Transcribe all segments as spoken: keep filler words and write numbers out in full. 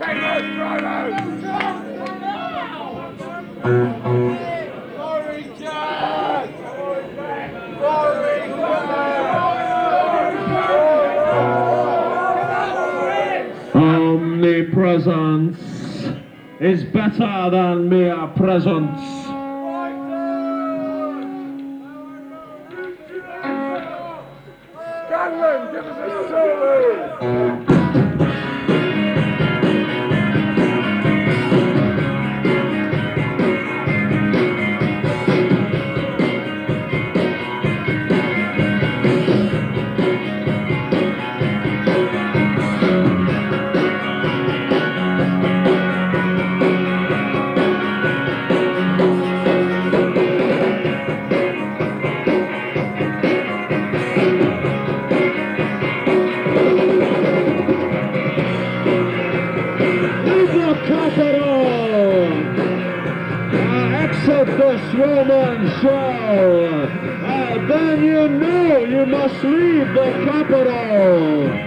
Omnipresence is better than mere presence. Scanlon, give us a solo! This Roman show, uh, then you know you must leave the capital.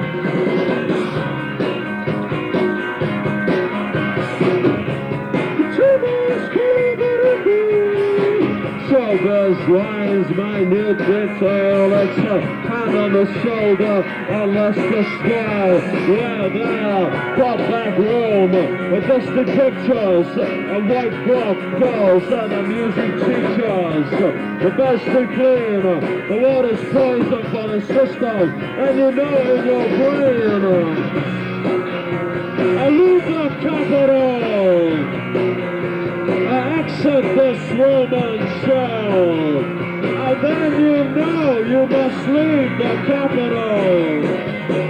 So there's lines, minute detail, it's a hand on the shoulder, unless the sky, yeah, there, got back room, with distant pictures, and white block girls, and the music teachers, the best to clean, the water's poison for the system, and you know in your brain, I leave the capital. Exit this Roman show, and then you know you must leave the capital.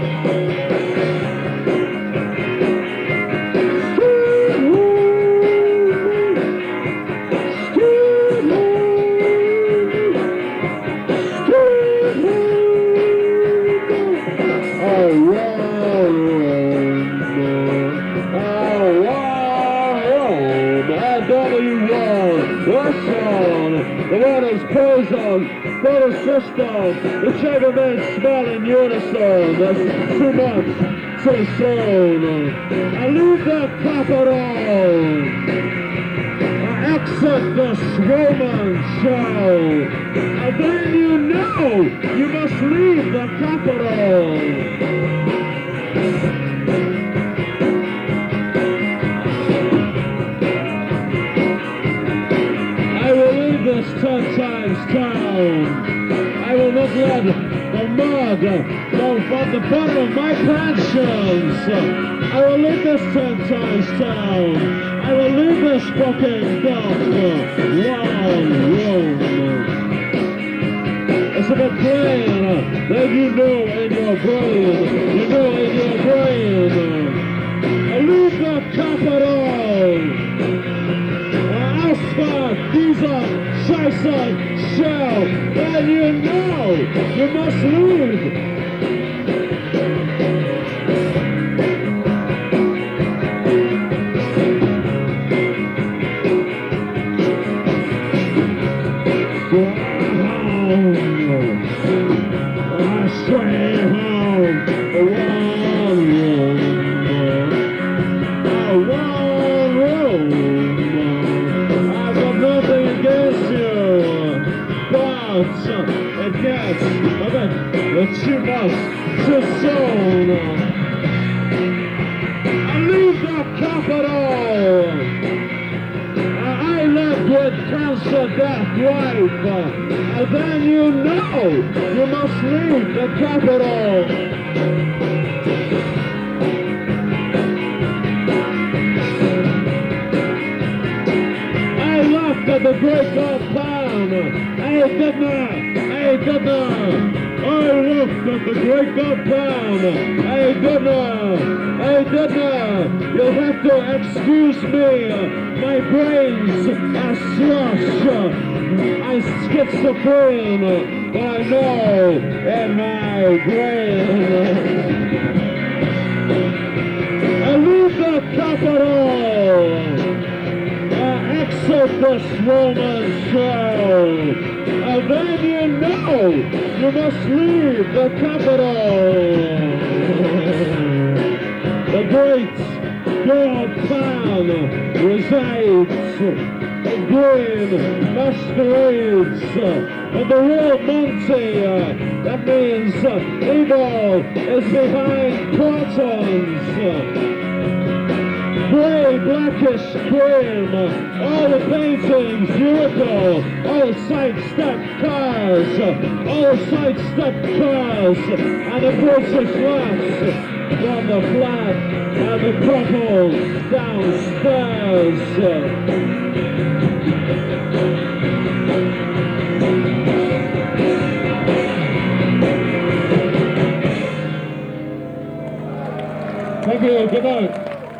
The water's poison for the system. The Chagamen smell in unison. There's too much too soon. I leave the capital. I exit this Roman show. And then you know you must leave the capital. This ten times town. I will not let the mud go from the bottom of my pensions. I will leave this ten times town. I will leave this fucking dump. Long room. It's about brain that you know in your brain. You know in your brain. I leave the capital. Asphalt, diesel, Scheiße, shell, and you know you must leave. Straight home, one room, one room. It gets a bit too much too soon. I leave the capital. I left with cancer, death, life. And then you know you must leave the capital. At the great God plan, I didn't, I didn't, I looked at the great God plan, I didn't, I didn't, you'll have to excuse me, my brains are slush, I'm schizophrenic, but I know in my brain, I leave the capital. Exit this Roman show, and then you know you must leave the capital. The great your town resides in green masquerades and the real Monty. Uh, that means uh, evil is behind curtains. Grey, blackish cream, all the paintings beautiful, all the sidestep cars, all the sidestep cars, and the photographs from the flat and the couple downstairs. Thank you, good night.